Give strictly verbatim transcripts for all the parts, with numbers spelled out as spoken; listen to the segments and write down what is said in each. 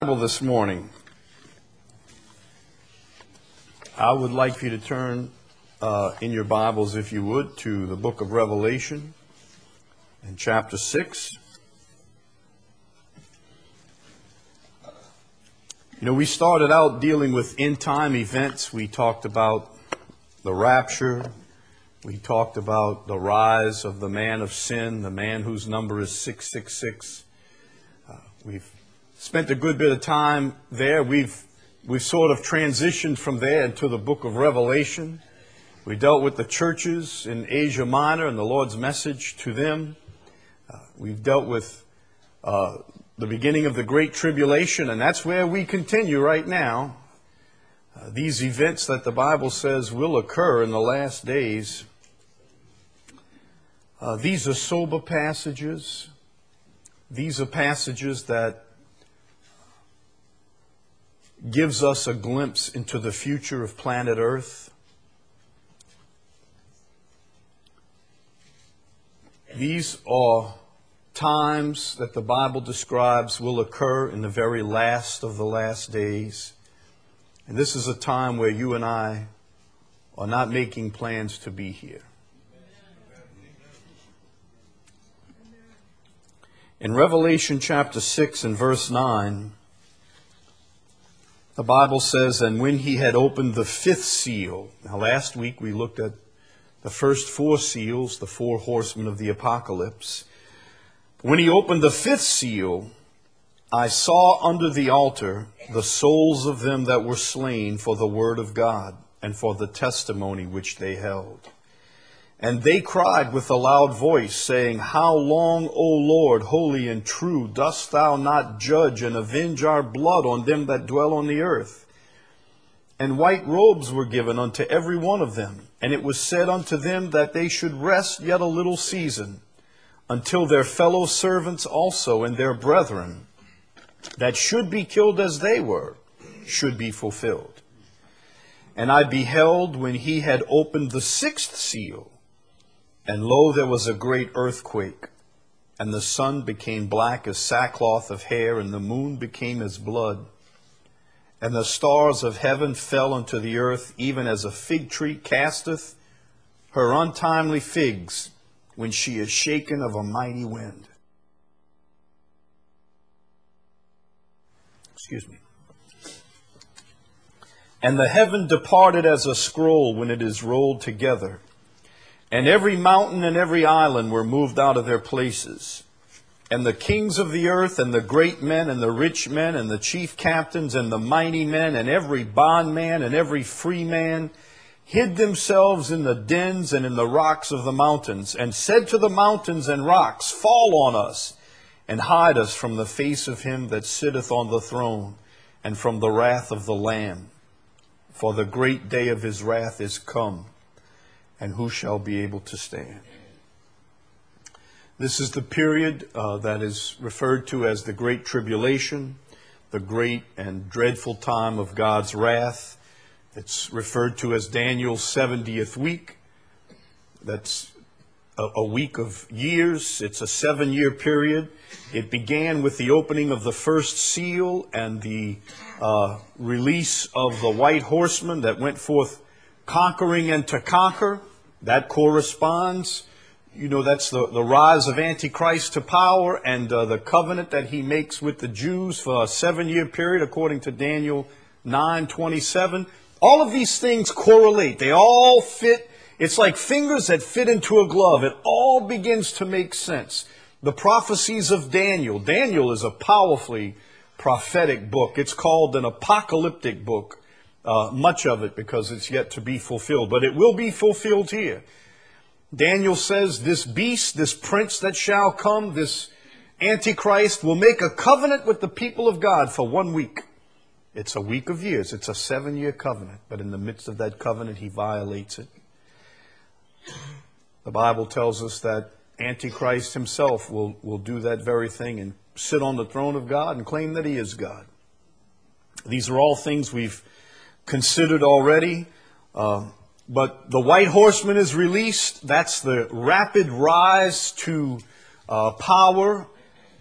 Bible this morning. I would like for you to turn uh, in your Bibles, if you would, to the book of Revelation in chapter six. You know, we started out dealing with end-time events. We talked about the rapture. We talked about the rise of the man of sin, the man whose number is six six six. Uh, we've spent a good bit of time there. We've we've sort of transitioned from there into the book of Revelation. We dealt with the churches in Asia Minor and the Lord's message to them. Uh, we've dealt with uh, the beginning of the Great Tribulation, and that's where we continue right now. Uh, these events that the Bible says will occur in the last days. Uh, these are sober passages. These are passages that gives us a glimpse into the future of planet Earth. These are times that the Bible describes will occur in the very last of the last days. And this is a time where you and I are not making plans to be here. In Revelation chapter six and verse nine, the Bible says, "And when he had opened the fifth seal," now last week we looked at the first four seals, the four horsemen of the apocalypse. "When he opened the fifth seal, I saw under the altar the souls of them that were slain for the word of God and for the testimony which they held. And they cried with a loud voice, saying, How long, O Lord, holy and true, dost thou not judge and avenge our blood on them that dwell on the earth? And white robes were given unto every one of them. And it was said unto them that they should rest yet a little season, until their fellow servants also and their brethren, that should be killed as they were, should be fulfilled. And I beheld when he had opened the sixth seal, and lo, there was a great earthquake, and the sun became black as sackcloth of hair, and the moon became as blood. And the stars of heaven fell unto the earth, even as a fig tree casteth her untimely figs when she is shaken of a mighty wind." Excuse me. "And the heaven departed as a scroll when it is rolled together. And every mountain and every island were moved out of their places. And the kings of the earth, and the great men, and the rich men, and the chief captains, and the mighty men, and every bondman, and every free man, hid themselves in the dens and in the rocks of the mountains, and said to the mountains and rocks, Fall on us, and hide us from the face of him that sitteth on the throne, and from the wrath of the Lamb. For the great day of his wrath is come, and who shall be able to stand?" This is the period uh, that is referred to as the Great Tribulation, the great and dreadful time of God's wrath. It's referred to as Daniel's seventieth week. That's a, a week of years. It's a seven-year period. It began with the opening of the first seal and the uh, release of the white horsemen that went forth conquering and to conquer. That corresponds, you know, that's the, the rise of Antichrist to power and uh, the covenant that he makes with the Jews for a seven-year period, according to Daniel nine twenty-seven. All of these things correlate. They all fit. It's like fingers that fit into a glove. It all begins to make sense. The prophecies of Daniel. Daniel is a powerfully prophetic book. It's called an apocalyptic book. Uh, much of it because it's yet to be fulfilled. But it will be fulfilled here. Daniel says this beast, this prince that shall come, this Antichrist, will make a covenant with the people of God for one week. It's a week of years. It's a seven-year covenant. But in the midst of that covenant, he violates it. The Bible tells us that Antichrist himself will, will do that very thing and sit on the throne of God and claim that he is God. These are all things we've considered already. Uh, but the white horseman is released. That's the rapid rise to uh, power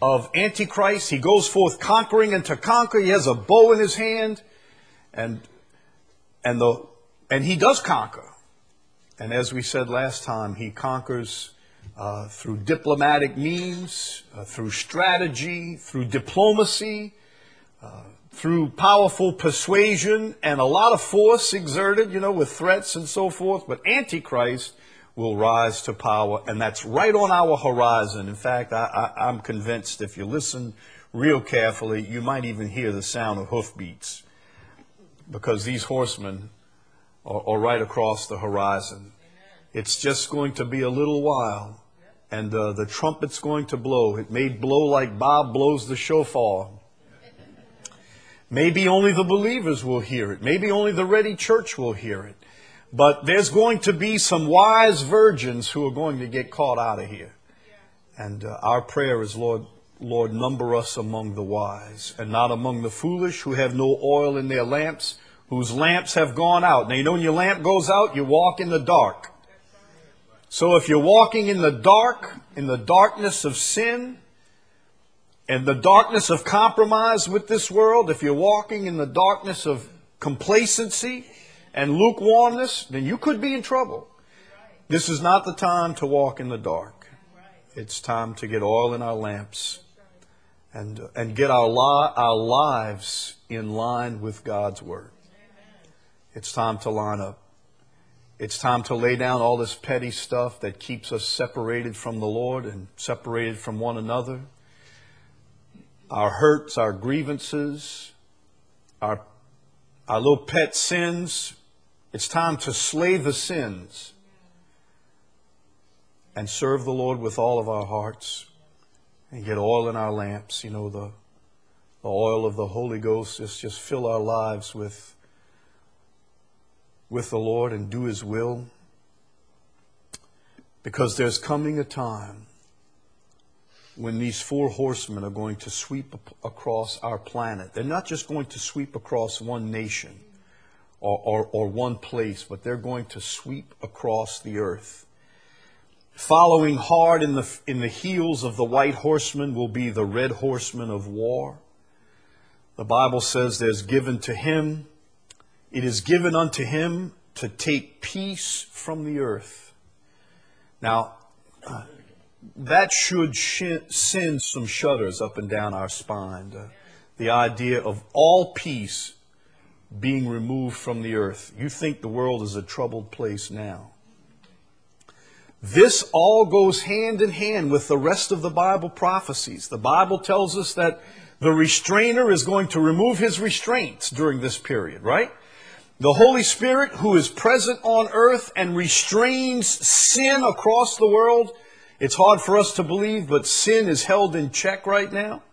of Antichrist. He goes forth conquering and to conquer. He has a bow in his hand, and and the and he does conquer. And as we said last time, he conquers uh, through diplomatic means, uh, through strategy, through diplomacy, uh, through powerful persuasion, and a lot of force exerted, you know, with threats and so forth. But Antichrist will rise to power, and that's right on our horizon. In fact, I, I, I'm convinced if you listen real carefully, you might even hear the sound of hoofbeats, because these horsemen are, are right across the horizon. It's just going to be a little while, and uh, the trumpet's going to blow. It may blow like Bob blows the shofar. Maybe only the believers will hear it. Maybe only the ready church will hear it. But there's going to be some wise virgins who are going to get caught out of here. And uh, our prayer is, Lord, Lord, number us among the wise and not among the foolish who have no oil in their lamps, whose lamps have gone out. Now, you know when your lamp goes out, you walk in the dark. So if you're walking in the dark, in the darkness of sin, and the darkness of compromise with this world, if you're walking in the darkness of complacency and lukewarmness, then you could be in trouble. This is not the time to walk in the dark. It's time to get oil in our lamps and uh, and get our li- our lives in line with God's Word. It's time to line up. It's time to lay down all this petty stuff that keeps us separated from the Lord and separated from one another. Our hurts, our grievances, our our little pet sins. It's time to slay the sins and serve the Lord with all of our hearts and get oil in our lamps. You know, the, the oil of the Holy Ghost. Just, just fill our lives with, with the Lord and do His will. Because there's coming a time when these four horsemen are going to sweep across our planet. They're not just going to sweep across one nation or, or, or one place, but they're going to sweep across the earth. Following hard in the, in the heels of the white horsemen will be the red horsemen of war. The Bible says there's given to him, it is given unto him to take peace from the earth. Now, uh, that should sh- send some shudders up and down our spine. Uh, the idea of all peace being removed from the earth. You think the world is a troubled place now. This all goes hand in hand with the rest of the Bible prophecies. The Bible tells us that the restrainer is going to remove his restraints during this period, right? The Holy Spirit, who is present on earth and restrains sin across the world. It's hard for us to believe, but sin is held in check right now.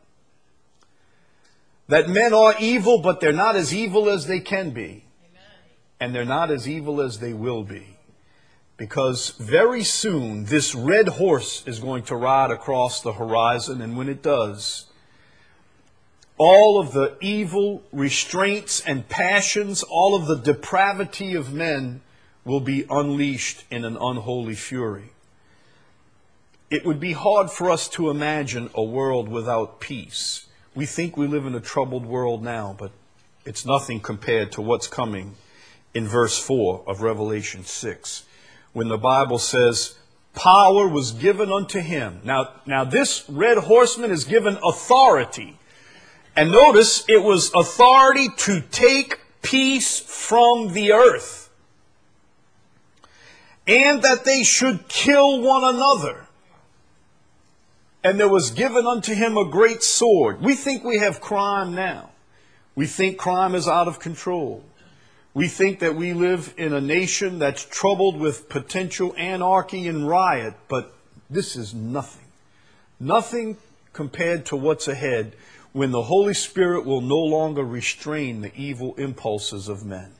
That men are evil, but they're not as evil as they can be. And they're not as evil as they will be. Because very soon, this red horse is going to ride across the horizon. And when it does, all of the evil restraints and passions, all of the depravity of men will be unleashed in an unholy fury. It would be hard for us to imagine a world without peace. We think we live in a troubled world now, but it's nothing compared to what's coming in verse four of Revelation six, when the Bible says, power was given unto him. Now, now this red horseman is given authority. And notice, it was authority to take peace from the earth. And that they should kill one another. And there was given unto him a great sword. We think we have crime now. We think crime is out of control. We think that we live in a nation that's troubled with potential anarchy and riot. But this is nothing. Nothing compared to what's ahead when the Holy Spirit will no longer restrain the evil impulses of men.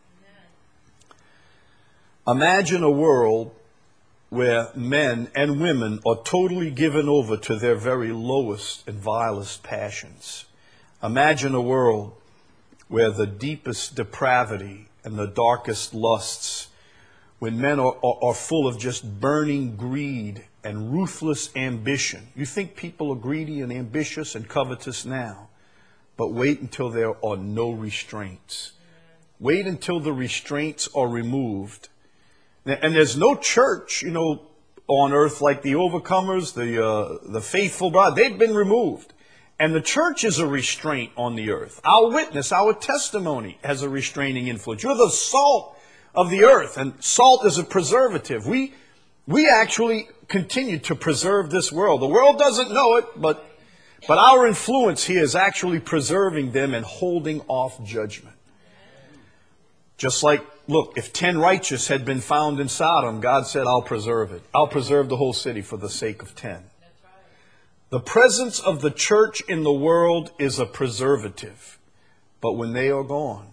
Imagine a world where men and women are totally given over to their very lowest and vilest passions. Imagine a world where the deepest depravity and the darkest lusts, when men are, are, are full of just burning greed and ruthless ambition. You think people are greedy and ambitious and covetous now, but wait until there are no restraints. Wait until the restraints are removed. And there's no church, you know, on earth like the overcomers, the uh, the faithful bride. They've been removed. And the church is a restraint on the earth. Our witness, our testimony has a restraining influence. You're the salt of the earth, and salt is a preservative. We we actually continue to preserve this world. The world doesn't know it, but but our influence here is actually preserving them and holding off judgment. Just like, look, if ten righteous had been found in Sodom, God said, I'll preserve it. I'll preserve the whole city for the sake of ten. The presence of the church in the world is a preservative. But when they are gone,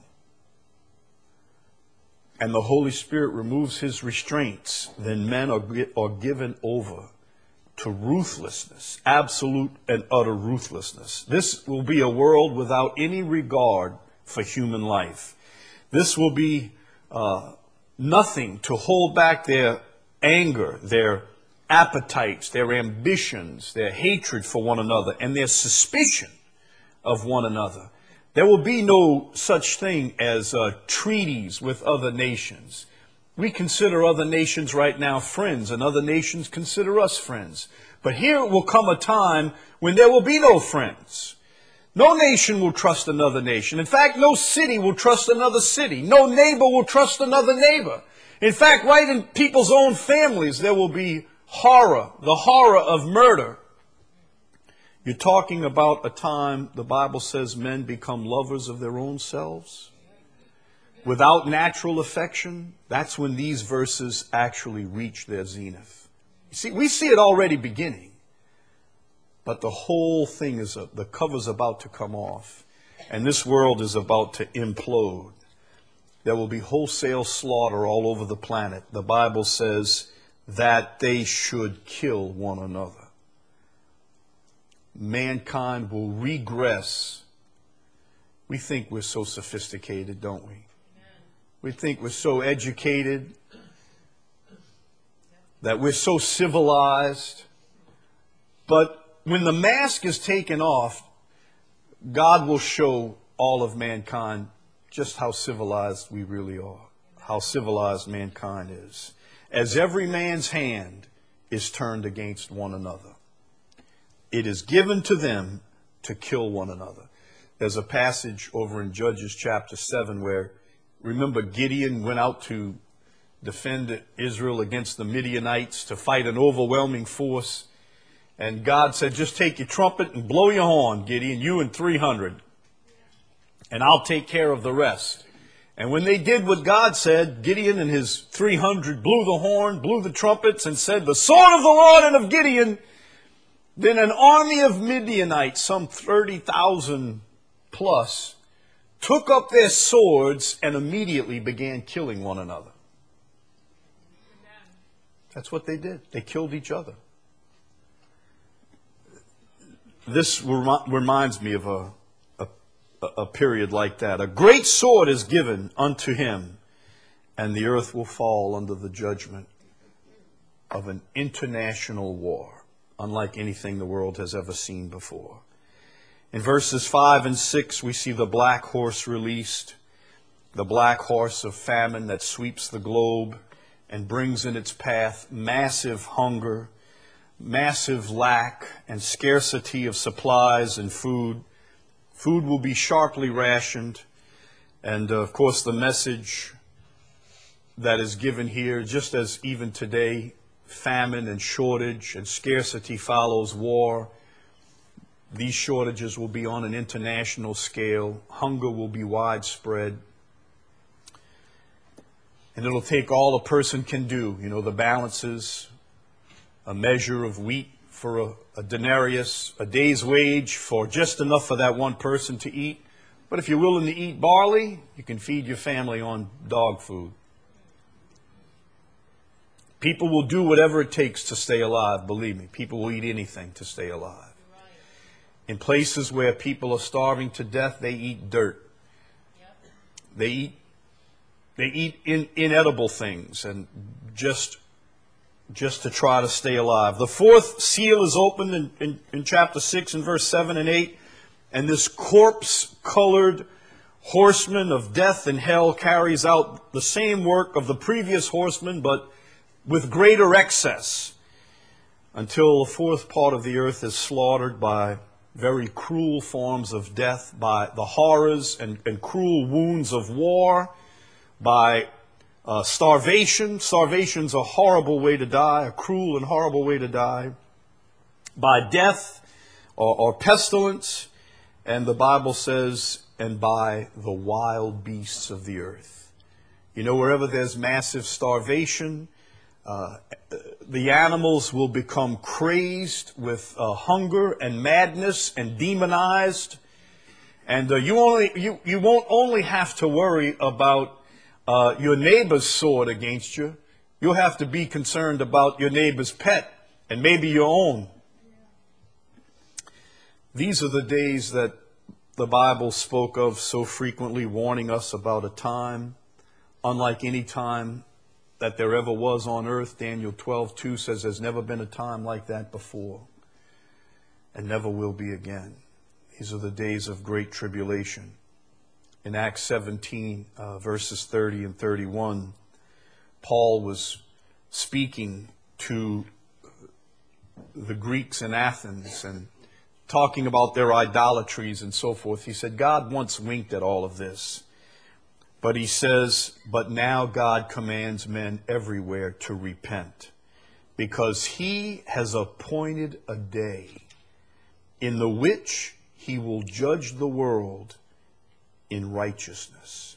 and the Holy Spirit removes his restraints, then men are, are given over to ruthlessness, absolute and utter ruthlessness. This will be a world without any regard for human life. This will be uh, nothing to hold back their anger, their appetites, their ambitions, their hatred for one another, and their suspicion of one another. There will be no such thing as uh, treaties with other nations. We consider other nations right now friends, and other nations consider us friends. But here will come a time when there will be no friends. No nation will trust another nation. In fact, no city will trust another city. No neighbor will trust another neighbor. In fact, right in people's own families, there will be horror, the horror of murder. You're talking about a time, the Bible says, men become lovers of their own selves without natural affection. That's when these verses actually reach their zenith. You see, we see it already beginning. But the whole thing is, a, the cover's about to come off. And this world is about to implode. There will be wholesale slaughter all over the planet. The Bible says that they should kill one another. Mankind will regress. We think we're so sophisticated, don't we? We think we're so educated, that we're so civilized. But when the mask is taken off, God will show all of mankind just how civilized we really are, how civilized mankind is. As every man's hand is turned against one another, it is given to them to kill one another. There's a passage over in Judges chapter seven where, remember, Gideon went out to defend Israel against the Midianites to fight an overwhelming force. And God said, just take your trumpet and blow your horn, Gideon, you and three hundred. And I'll take care of the rest. And when they did what God said, Gideon and his three hundred blew the horn, blew the trumpets, and said, the sword of the Lord and of Gideon. Then an army of Midianites, some thirty thousand plus, took up their swords and immediately began killing one another. That's what they did. They killed each other. This reminds me of a, a, a period like that. A great sword is given unto him, and the earth will fall under the judgment of an international war, unlike anything the world has ever seen before. In verses five and six, we see the black horse released, the black horse of famine that sweeps the globe and brings in its path massive hunger, massive lack and scarcity of supplies and food. Food will be sharply rationed. And uh, of course, the message that is given here, just as even today, famine and shortage and scarcity follows war. These shortages will be on an international scale. Hunger will be widespread. And it'll take all a person can do, you know, the balances, a measure of wheat for a, a denarius, a day's wage for just enough for that one person to eat. But if you're willing to eat barley, you can feed your family on dog food. People will do whatever it takes to stay alive, believe me. People will eat anything to stay alive. In places where people are starving to death, they eat dirt. They eat, they eat in, inedible things and just just to try to stay alive. The fourth seal is opened in, in, in chapter six and verse seven and eight. And this corpse-colored horseman of death and hell carries out the same work of the previous horseman, but with greater excess, until the fourth part of the earth is slaughtered by very cruel forms of death, by the horrors and, and cruel wounds of war, by uh, starvation. Starvation's a horrible way to die, a cruel and horrible way to die. By death or, or pestilence, and the Bible says, and by the wild beasts of the earth. You know, wherever there's massive starvation, uh, the animals will become crazed with uh, hunger and madness and demonized. And uh, you only you, you won't only have to worry about uh, your neighbor's sword against you. You'll have to be concerned about your neighbor's pet and maybe your own. These are the days that the Bible spoke of so frequently, warning us about a time unlike any time that there ever was on earth. Daniel twelve two says there's never been a time like that before and never will be again. These are the days of great tribulation. In Acts seventeen, uh, verses thirty and thirty-one, Paul was speaking to the Greeks in Athens and talking about their idolatries and so forth. He said, God once winked at all of this. But he says, but now God commands men everywhere to repent, because he has appointed a day in the which he will judge the world in righteousness.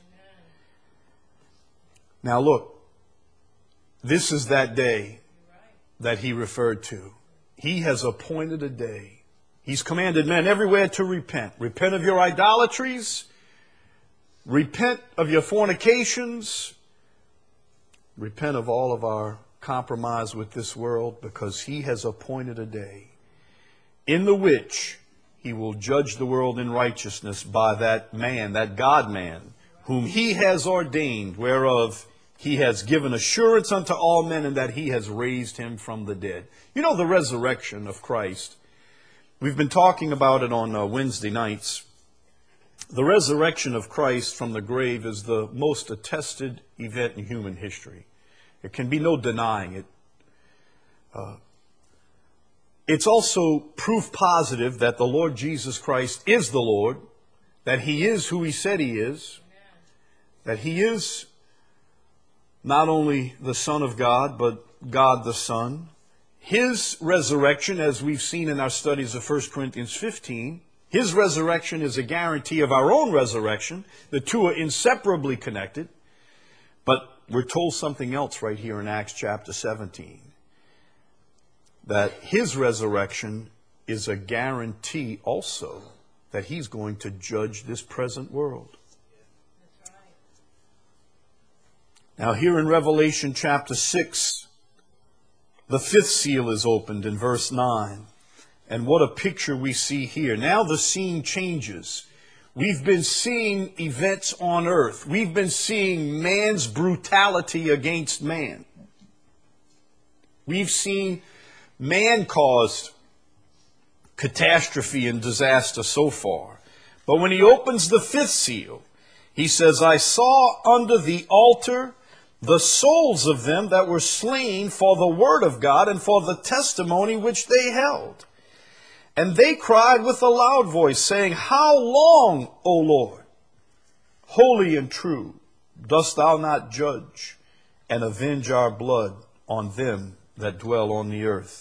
Now look, this is that day that he referred to. He has appointed a day. He's commanded men everywhere to repent. Repent of your idolatries. Repent of your fornications. Repent of all of our compromise with this world, because he has appointed a day in the which he will judge the world in righteousness by that man, that God-man, whom he has ordained, whereof he has given assurance unto all men, and that he has raised him from the dead. You know, the resurrection of Christ, we've been talking about it on uh, Wednesday nights. The resurrection of Christ from the grave is the most attested event in human history. There can be no denying it. Uh, it's also proof positive that the Lord Jesus Christ is the Lord, that he is who he said he is, that he is not only the Son of God, but God the Son. His resurrection, as we've seen in our studies of First Corinthians fifteen, his resurrection is a guarantee of our own resurrection. The two are inseparably connected. But we're told something else right here in Acts chapter seventeen. That his resurrection is a guarantee also that he's going to judge this present world. That's right. Now here in Revelation chapter six, the fifth seal is opened in verse nine. And what a picture we see here. Now the scene changes. We've been seeing events on earth. We've been seeing man's brutality against man. We've seen man-caused catastrophe and disaster so far. But when he opens the fifth seal, he says, I saw under the altar the souls of them that were slain for the word of God and for the testimony which they held. And they cried with a loud voice, saying, How long, O Lord, holy and true, dost thou not judge and avenge our blood on them that dwell on the earth?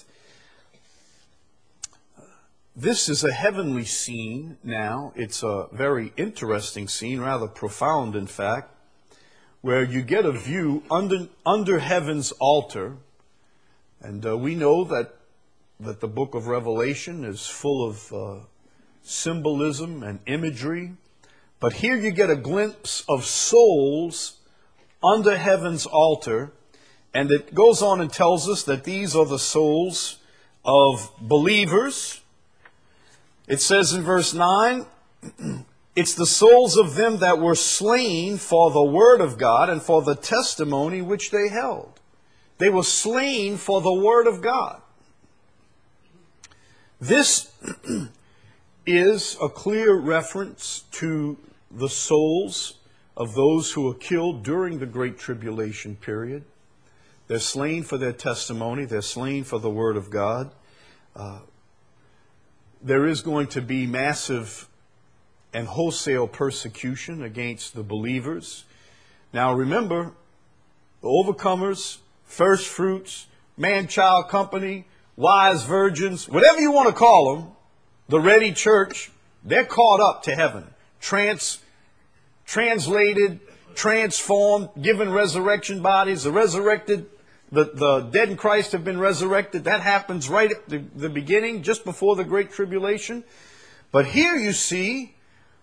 This is a heavenly scene now. It's a very interesting scene, rather profound in fact, where you get a view under, under heaven's altar. And uh, we know that that the book of Revelation is full of uh, symbolism and imagery. But here you get a glimpse of souls under heaven's altar. And it goes on and tells us that these are the souls of believers. It says in verse nine, it's the souls of them that were slain for the word of God and for the testimony which they held. They were slain for the word of God. This is a clear reference to the souls of those who were killed during the Great Tribulation period. They're slain for their testimony. They're slain for the word of God. Uh, there is going to be massive and wholesale persecution against the believers. Now remember, the overcomers, first fruits, man-child company, wise virgins, whatever you want to call them, the ready church, they're caught up to heaven, trans, translated, transformed, given resurrection bodies. The resurrected, the, the dead in Christ have been resurrected. That happens right at the, the beginning, just before the Great Tribulation. But here you see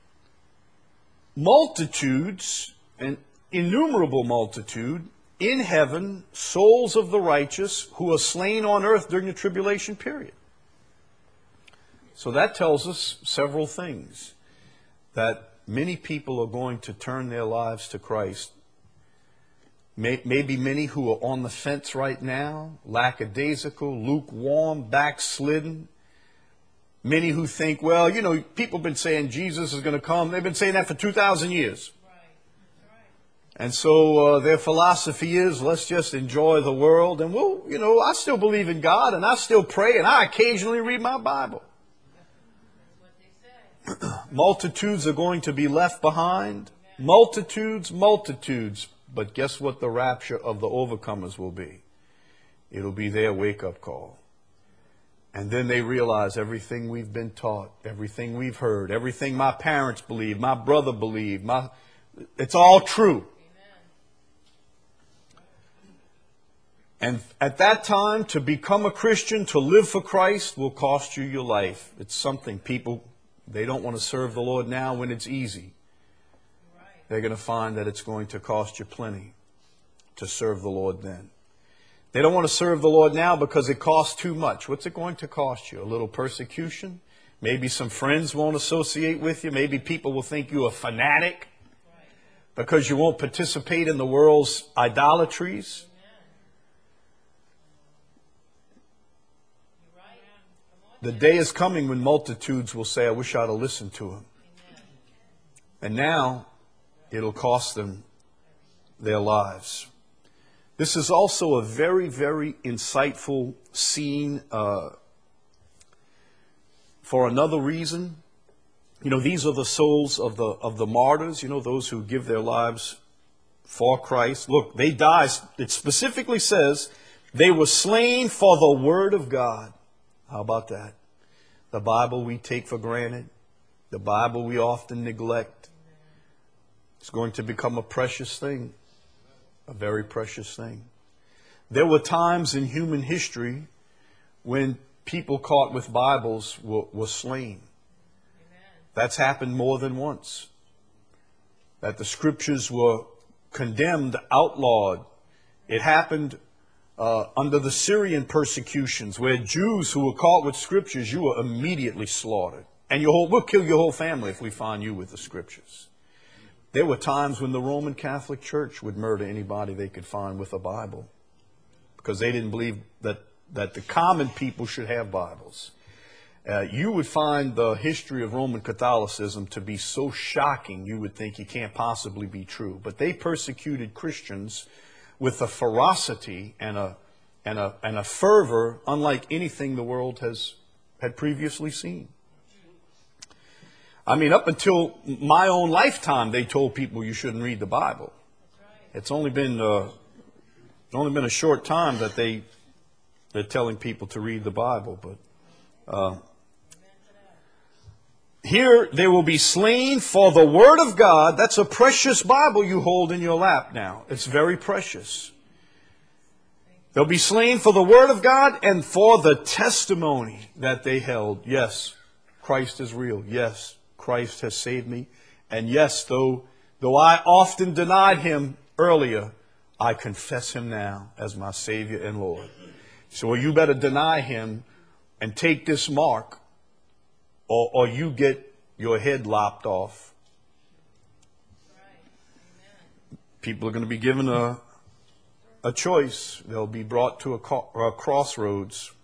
multitudes, an innumerable multitude, in heaven, souls of the righteous who are slain on earth during the tribulation period. So that tells us several things. That many people are going to turn their lives to Christ. Maybe many who are on the fence right now, lackadaisical, lukewarm, backslidden. Many who think, well, you know, people have been saying Jesus is going to come. They've been saying that for two thousand years. And so uh, their philosophy is, let's just enjoy the world. And, well, you know, I still believe in God, and I still pray, and I occasionally read my Bible. Multitudes are going to be left behind. Multitudes, multitudes. But guess what the rapture of the overcomers will be? It'll be their wake-up call. And then they realize everything we've been taught, everything we've heard, everything my parents believed, my brother believed, my, it's all true. And at that time, to become a Christian, to live for Christ, will cost you your life. It's something people, they don't want to serve the Lord now when it's easy. They're going to find that it's going to cost you plenty to serve the Lord then. They don't want to serve the Lord now because it costs too much. What's it going to cost you? A little persecution? Maybe some friends won't associate with you. Maybe people will think you're a fanatic because you won't participate in the world's idolatries. The day is coming when multitudes will say, I wish I'd have listened to him. And now it'll cost them their lives. This is also a very, very insightful scene uh, for another reason. You know, these are the souls of the of the martyrs, you know, those who give their lives for Christ. Look, they die. It specifically says they were slain for the word of God. How about that? The Bible we take for granted. The Bible we often neglect. It's going to become a precious thing. A very precious thing. There were times in human history when people caught with Bibles were, were slain. That's happened more than once. That the scriptures were condemned, outlawed. It happened uh, under the Syrian persecutions, where Jews who were caught with scriptures, you were immediately slaughtered. And your whole, we'll kill your whole family if we find you with the scriptures. There were times when the Roman Catholic Church would murder anybody they could find with a Bible, because they didn't believe that, that the common people should have Bibles. Uh, you would find the history of Roman Catholicism to be so shocking you would think it can't possibly be true. But they persecuted Christians with a ferocity and a, and a, and a fervor unlike anything the world has had previously seen. I mean, up until my own lifetime, they told people you shouldn't read the Bible. It's only been uh, it's only been a short time that they they're telling people to read the Bible. But uh, here they will be slain for the word of God. That's a precious Bible you hold in your lap now. It's very precious. They'll be slain for the word of God and for the testimony that they held. Yes, Christ is real. Yes, Christ has saved me. And yes, though, though I often denied him earlier, I confess him now as my Savior and Lord. So you better deny him and take this mark, or, or you get your head lopped off. People are going to be given a, a choice. They'll be brought to a, co- a crossroads.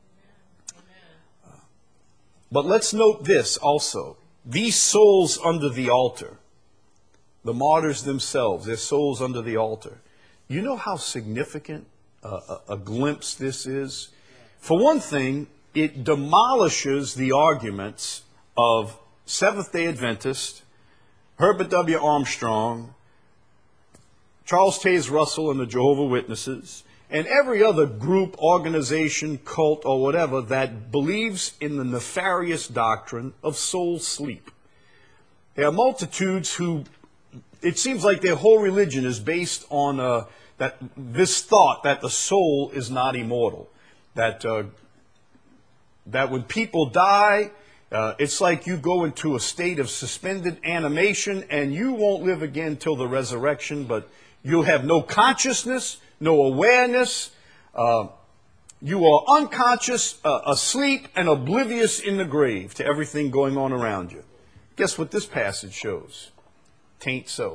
But let's note this also. These souls under the altar, the martyrs themselves, their souls under the altar. You know how significant uh, a, a glimpse this is? For one thing, it demolishes the arguments of Seventh-day Adventists, Herbert W. Armstrong, Charles Taze Russell and the Jehovah's Witnesses, and every other group, organization, cult, or whatever that believes in the nefarious doctrine of soul sleep. There are multitudes who, it seems like their whole religion is based on uh, that this thought that the soul is not immortal. That, uh, that when people die, uh, it's like you go into a state of suspended animation and you won't live again till the resurrection, but you'll have no consciousness, no awareness. Uh, you are unconscious, uh, asleep, and oblivious in the grave to everything going on around you. Guess what this passage shows? Tain't so.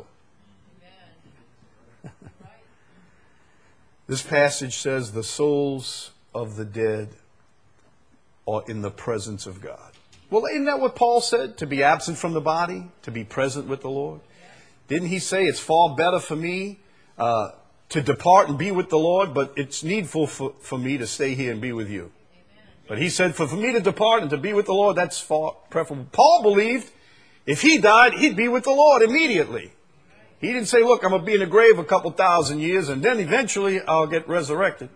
This passage says the souls of the dead are in the presence of God. Well, isn't that what Paul said? To be absent from the body, to be present with the Lord. Didn't he say it's far better for me uh, to depart and be with the Lord, but it's needful for, for me to stay here and be with you. But he said, for, for me to depart and to be with the Lord, that's far preferable. Paul believed if he died, he'd be with the Lord immediately. He didn't say, look, I'm going to be in the grave a couple thousand years, and then eventually I'll get resurrected.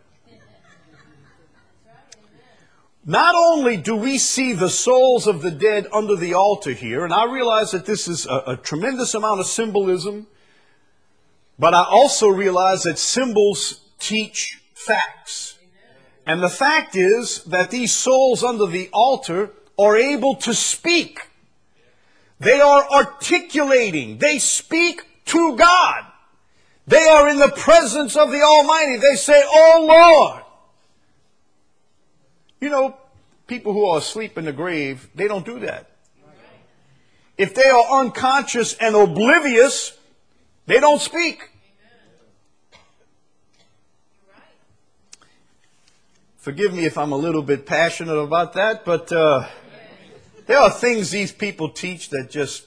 Not only do we see the souls of the dead under the altar here, and I realize that this is a, a tremendous amount of symbolism, but I also realize that symbols teach facts. And the fact is that these souls under the altar are able to speak. They are articulating. They speak to God. They are in the presence of the Almighty. They say, "Oh Lord." You know, people who are asleep in the grave, they don't do that. If they are unconscious and oblivious, they don't speak. Forgive me if I'm a little bit passionate about that, but uh, there are things these people teach that just...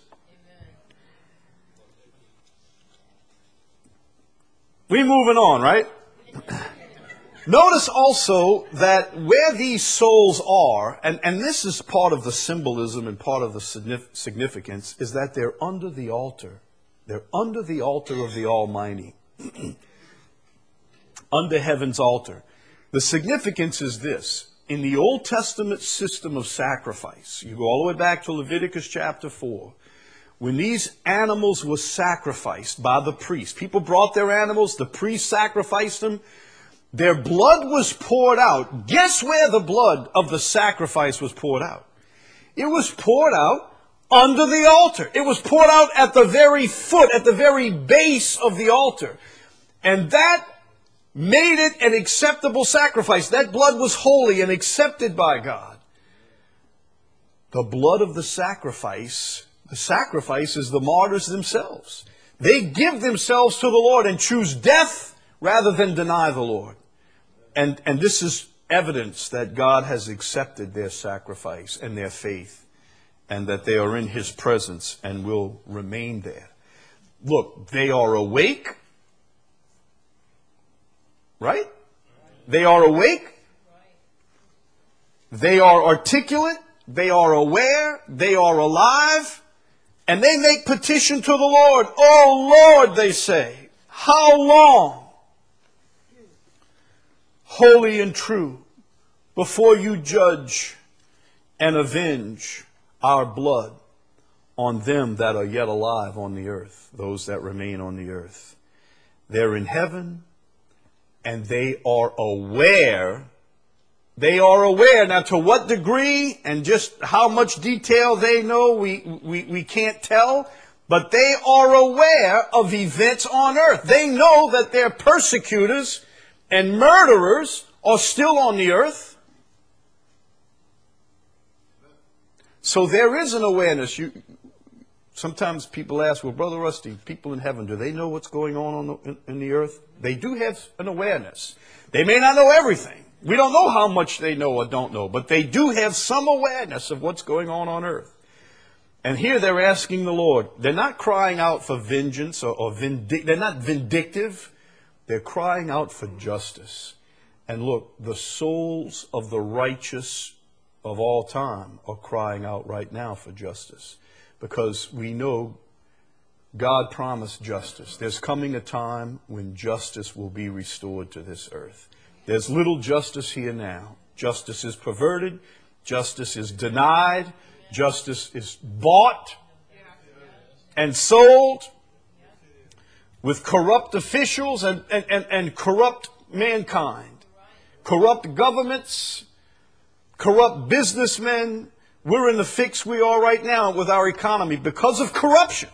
We're moving on, right? Notice also that where these souls are, and, and this is part of the symbolism and part of the significance, is that they're under the altar. They're under the altar of the Almighty. Under heaven's altar. The significance is this. In the Old Testament system of sacrifice, you go all the way back to Leviticus chapter four, when these animals were sacrificed by the priest, people brought their animals, the priest sacrificed them, their blood was poured out. Guess where the blood of the sacrifice was poured out? It was poured out under the altar. It was poured out at the very foot, at the very base of the altar. And that made it an acceptable sacrifice. That blood was holy and accepted by God. The blood of the sacrifice, the sacrifice is the martyrs themselves. They give themselves to the Lord and choose death rather than deny the Lord. And, and this is evidence that God has accepted their sacrifice and their faith, and that they are in His presence and will remain there. Look, they are awake. Right? They are awake. They are articulate. They are aware. They are alive. And they make petition to the Lord. "Oh Lord," they say, "how long, holy and true, before you judge and avenge our blood on them that are yet alive on the earth," those that remain on the earth. They're in heaven. And they are aware, they are aware. Now, to what degree and just how much detail they know, we, we, we can't tell. But they are aware of events on earth. They know that their persecutors and murderers are still on the earth. So there is an awareness. You, Sometimes people ask, well, Brother Rusty, people in heaven, do they know what's going on, on the, in, in the earth? They do have an awareness. They may not know everything. We don't know how much they know or don't know, but they do have some awareness of what's going on on earth. And here they're asking the Lord. They're not crying out for vengeance or, or vindic- they're not vindictive. They're crying out for justice. And look, the souls of the righteous of all time are crying out right now for justice. Because we know God promised justice. There's coming a time when justice will be restored to this earth. There's little justice here now. Justice is perverted. Justice is denied. Justice is bought and sold with corrupt officials and, and, and, and corrupt mankind. Corrupt governments, corrupt businessmen. We're in the fix we are right now with our economy because of corruption.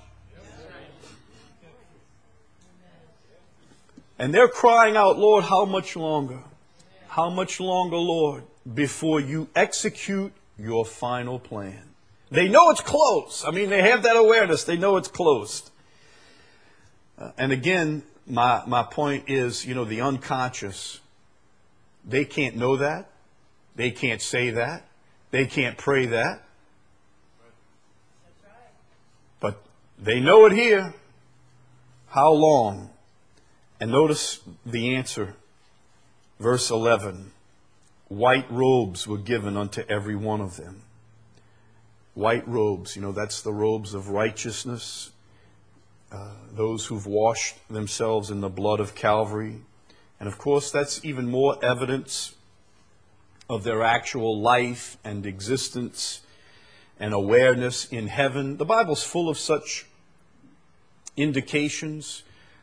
And they're crying out, Lord, how much longer? How much longer, Lord, before you execute your final plan? They know it's close. I mean, they have that awareness. They know it's close. Uh, and again, my, my point is, you know, the unconscious, they can't know that. They can't say that. They can't pray that. But they know it here. How long? And notice the answer. Verse eleven. White robes were given unto every one of them. White robes, you know, that's the robes of righteousness. Uh, those who've washed themselves in the blood of Calvary. And of course, that's even more evidence of their actual life and existence and awareness in heaven. The Bible's full of such indications.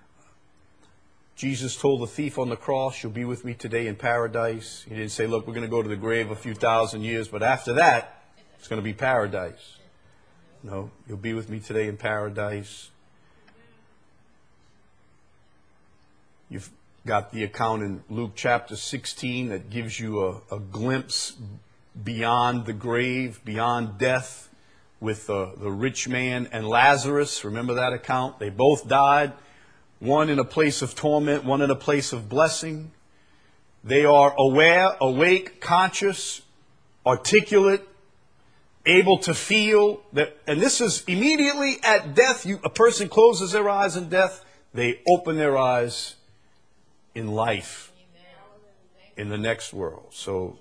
Jesus told the thief on the cross, you'll be with me today in paradise. He didn't say, look, we're going to go to the grave a few thousand years, but after that, it's going to be paradise. No, you'll be with me today in paradise. You've got the account in Luke chapter sixteen that gives you a, a glimpse beyond the grave, beyond death, with the, the rich man and Lazarus. Remember that account? They both died, one in a place of torment, one in a place of blessing. They are aware, awake, conscious, articulate, able to feel that, and this is immediately at death. You, a person closes their eyes in death, they open their eyes in life, in the next world. So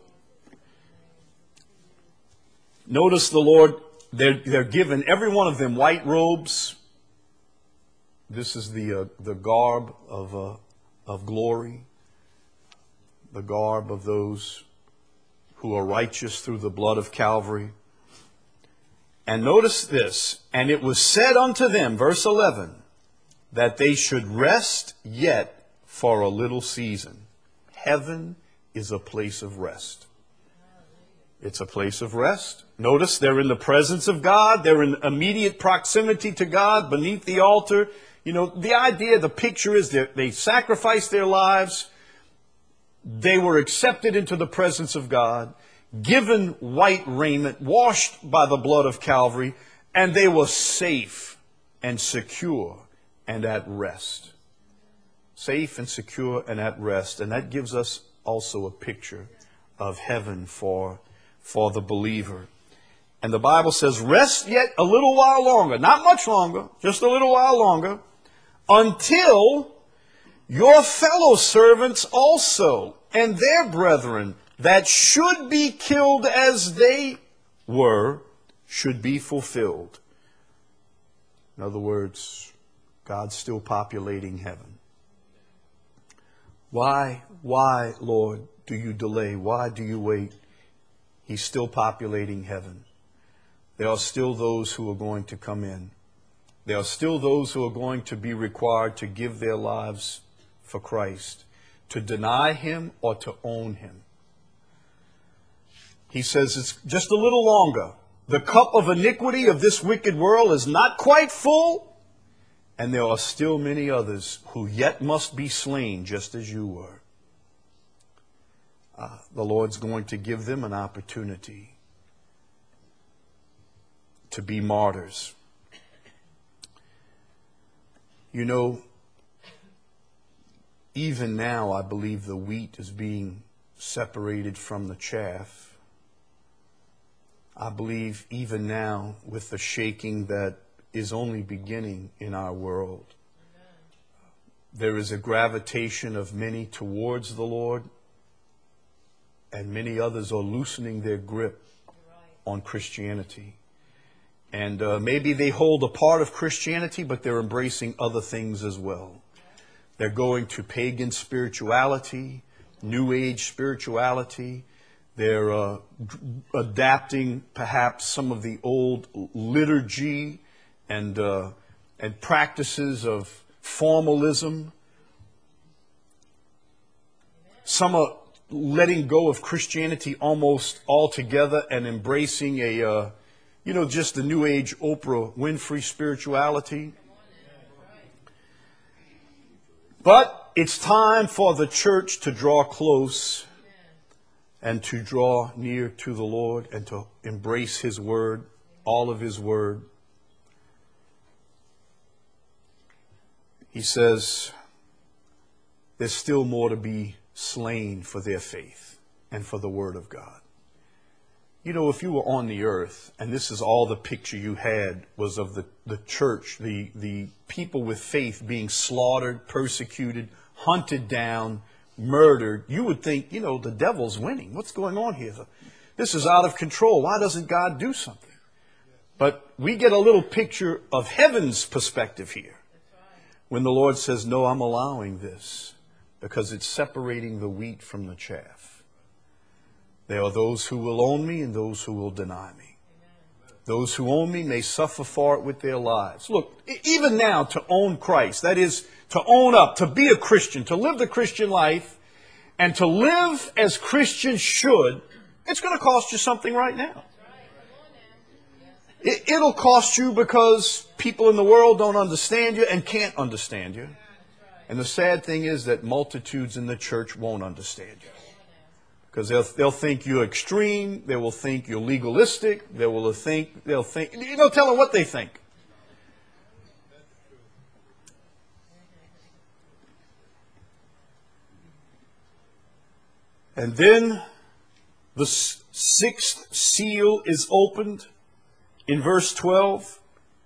notice the Lord, they're, they're given, every one of them, white robes. This is the uh, the garb of uh, of glory, the garb of those who are righteous through the blood of Calvary. And notice this, and it was said unto them, verse eleven, that they should rest yet for a little season. Heaven is a place of rest. It's a place of rest. Notice they're in the presence of God. They're in immediate proximity to God beneath the altar. You know, the idea, the picture is that they sacrificed their lives. They were accepted into the presence of God, given white raiment, washed by the blood of Calvary, and they were safe and secure and at rest. Safe and secure and at rest. And that gives us also a picture of heaven for, for the believer. And the Bible says, rest yet a little while longer, not much longer, just a little while longer, until your fellow servants also and their brethren that should be killed as they were should be fulfilled. In other words, God's still populating heaven. Why, why, Lord, do you delay? Why do you wait? He's still populating heaven. There are still those who are going to come in. There are still those who are going to be required to give their lives for Christ, to deny Him or to own Him. He says it's just a little longer. The cup of iniquity of this wicked world is not quite full, and there are still many others who yet must be slain just as you were. Uh, the Lord's going to give them an opportunity to be martyrs. You know, even now I believe the wheat is being separated from the chaff. I believe even now, with the shaking that is only beginning in our world, there is a gravitation of many towards the Lord, and many others are loosening their grip on Christianity. And uh, maybe they hold a part of Christianity, but they're embracing other things as well. They're going to pagan spirituality, New Age spirituality. They're uh, adapting perhaps some of the old liturgy and uh, and practices of formalism. Some are letting go of Christianity almost altogether and embracing a, uh, you know, just the New Age Oprah Winfrey spirituality. But it's time for the church to draw close and to draw near to the Lord and to embrace His Word, all of His Word. He says there's still more to be slain for their faith and for the Word of God. You know, if you were on the earth and this is all the picture you had was of the, the church, the, the people with faith being slaughtered, persecuted, hunted down, murdered, you would think, you know, the devil's winning. What's going on here? This is out of control. Why doesn't God do something? But we get a little picture of heaven's perspective here when the Lord says, no, I'm allowing this because it's separating the wheat from the chaff. There are those who will own me and those who will deny me. Those who own me may suffer for it with their lives. Look, even now to own Christ, that is to own up, to be a Christian, to live the Christian life, and to live as Christians should, it's going to cost you something right now. It, it'll cost you because people in the world don't understand you and can't understand you. And the sad thing is that multitudes in the church won't understand you. Because they'll, they'll think you're extreme. They will think you're legalistic. They will think, they'll think, you know, tell them what they think. And then the sixth seal is opened in verse twelve.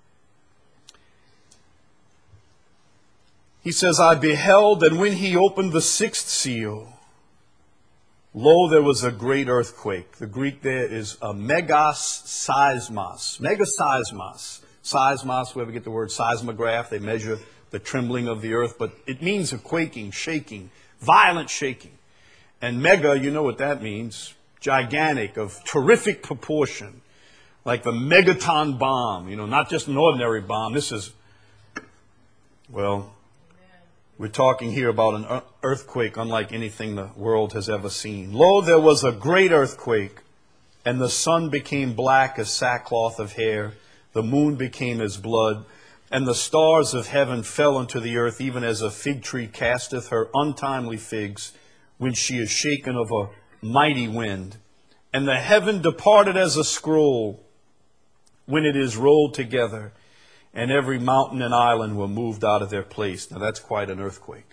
He says, I beheld, and when he opened the sixth seal, lo, there was a great earthquake. The Greek there is a megas seismos. Megaseismos. Seismos, where we get the word seismograph. They measure the trembling of the earth. But it means a quaking, shaking, violent shaking. And mega, you know what that means. Gigantic, of terrific proportion. Like the megaton bomb. You know, not just an ordinary bomb. This is, well, we're talking here about an earthquake unlike anything the world has ever seen. Lo, there was a great earthquake, and the sun became black as sackcloth of hair. The moon became as blood, and the stars of heaven fell unto the earth, even as a fig tree casteth her untimely figs when she is shaken of a mighty wind. And the heaven departed as a scroll when it is rolled together, and every mountain and island were moved out of their place. Now that's quite an earthquake.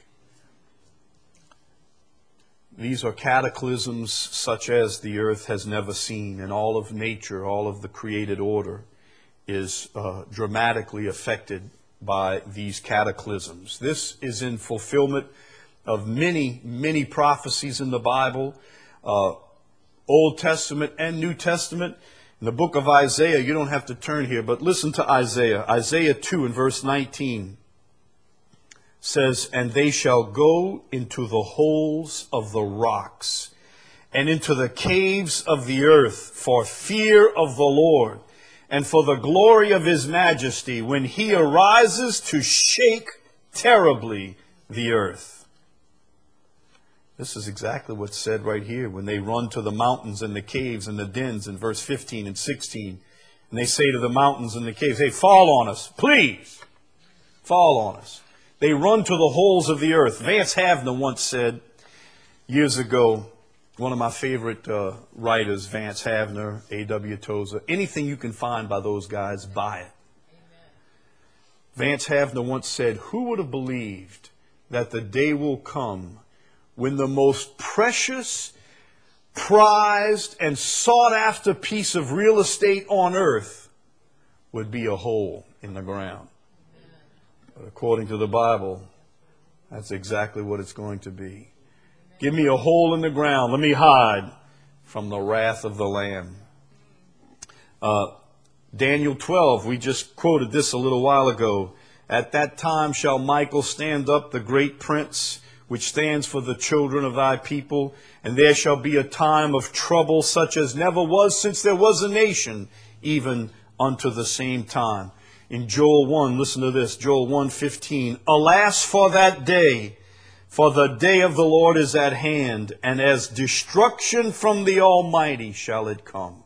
These are cataclysms such as the earth has never seen, and all of nature, all of the created order is uh, dramatically affected by these cataclysms. This is in fulfillment of many, many prophecies in the Bible, uh, Old Testament and New Testament. In the book of Isaiah, you don't have to turn here, but listen to Isaiah. Isaiah two and verse nineteen says, and they shall go into the holes of the rocks and into the caves of the earth for fear of the Lord and for the glory of His majesty when He arises to shake terribly the earth. This is exactly what's said right here when they run to the mountains and the caves and the dens in verse fifteen and sixteen. And they say to the mountains and the caves, hey, fall on us, please. Fall on us. They run to the holes of the earth. Vance Havner once said years ago, one of my favorite uh, writers, Vance Havner, A W Tozer, anything you can find by those guys, buy it. Vance Havner once said, "Who would have believed that the day will come when the most precious, prized, and sought-after piece of real estate on earth would be a hole in the ground?" But according to the Bible, that's exactly what it's going to be. Give me a hole in the ground. Let me hide from the wrath of the Lamb. Uh, Daniel twelve, we just quoted this a little while ago. At that time shall Michael stand up, the great prince, which stands for the children of thy people, and there shall be a time of trouble such as never was since there was a nation, even unto the same time. In Joel one, listen to this, Joel one fifteen, alas for that day, for the day of the Lord is at hand, and as destruction from the Almighty shall it come.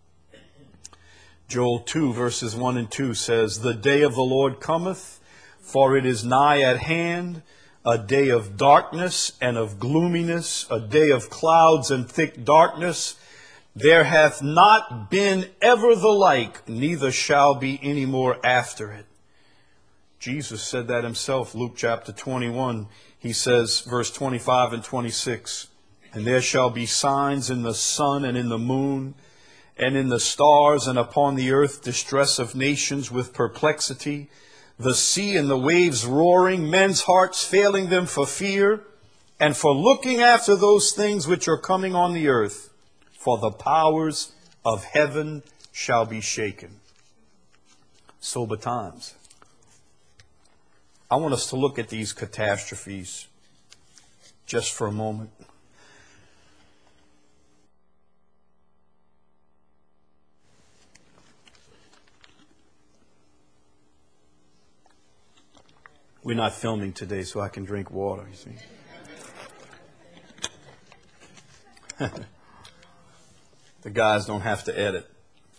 Joel two, verses one and two says, the day of the Lord cometh, for it is nigh at hand, a day of darkness and of gloominess, a day of clouds and thick darkness. There hath not been ever the like, neither shall be any more after it. Jesus said that himself, Luke chapter twenty-one. He says, verse twenty-five and twenty-six, and there shall be signs in the sun and in the moon, and in the stars, and upon the earth distress of nations with perplexity, the sea and the waves roaring, men's hearts failing them for fear, and for looking after those things which are coming on the earth, for the powers of heaven shall be shaken. Sober times. I want us to look at these catastrophes just for a moment. We're not filming today, so I can drink water, you see. The guys don't have to edit.